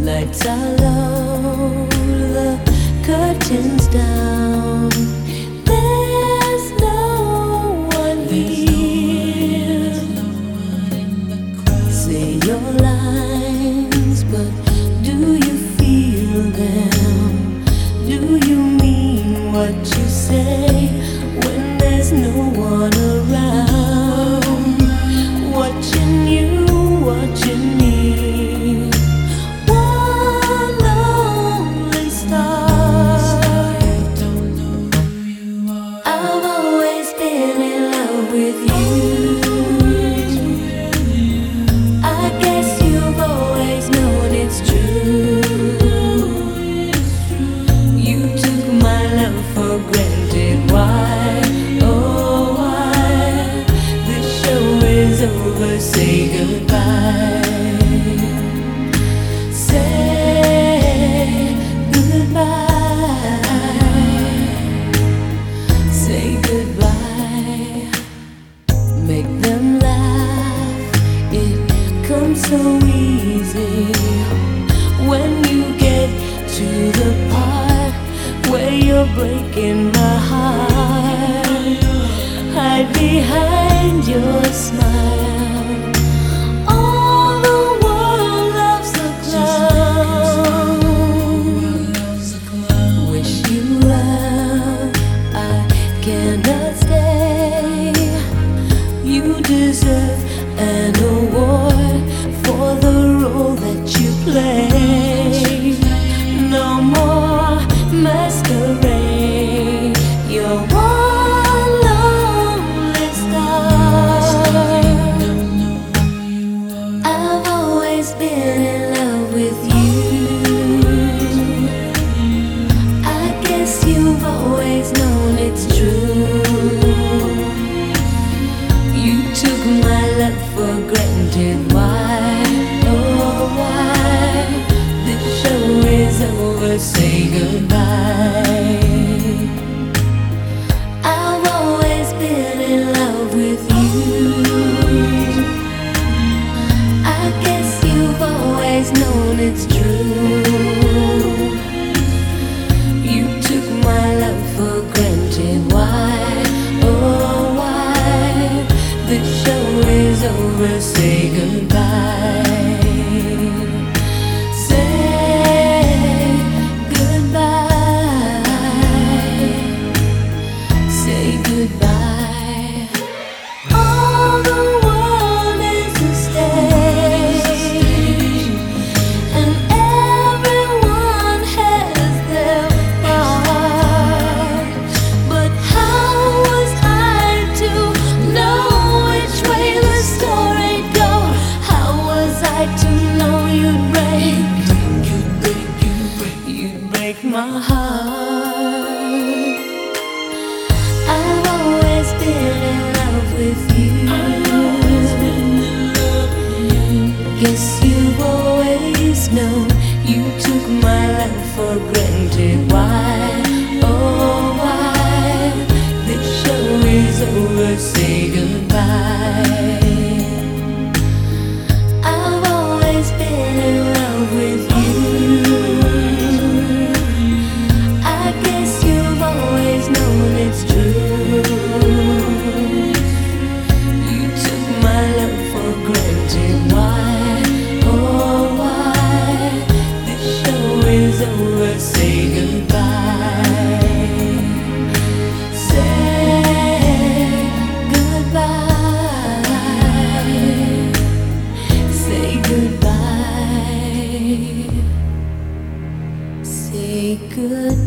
Lights are low, the curtains down. There's no one here. Say your lines, but do you feel them? Do you mean what you say when there's no one around? Watching you, watching me. One lonely star. I've always been in love with you. I guess you've always known it's true. You took my love for granted. Why? Oh, why? The show is over. Say goodbye. Say goodbye. Say goodbye. Make them laugh. It comes so easy when you get to the part where you're breaking my heart. Hide behind your smile. All the world loves a clown. Wish you well, I cannot stay. You deserve an award for the role that you play. No more masquerade. You're one lonely star. I've always been in love with you. I guess you've always known it's true. You took my love for granted. Why? Oh, why? The show is over. Say goodbye. I've always been in love with you. I guess you've always known it's true. You took my love for granted. Why? Oh, why? The show is over. Say goodbye. Say goodbye. Say goodbye. All the world is a stage, and everyone has their part. But how was I to know which way the story'd go? How was I to know you'd break my heart? I've always been in love with you. Guess you've always known. You took my love for granted. Why? Oh, why? The show is over. Say goodbye. I've always been in love with you. I guess you've always known it's true. You took my love for granted. Why? Oh, why? The show is over. Say goodbye. Say goodbye. Say goodbye. Say goodbye.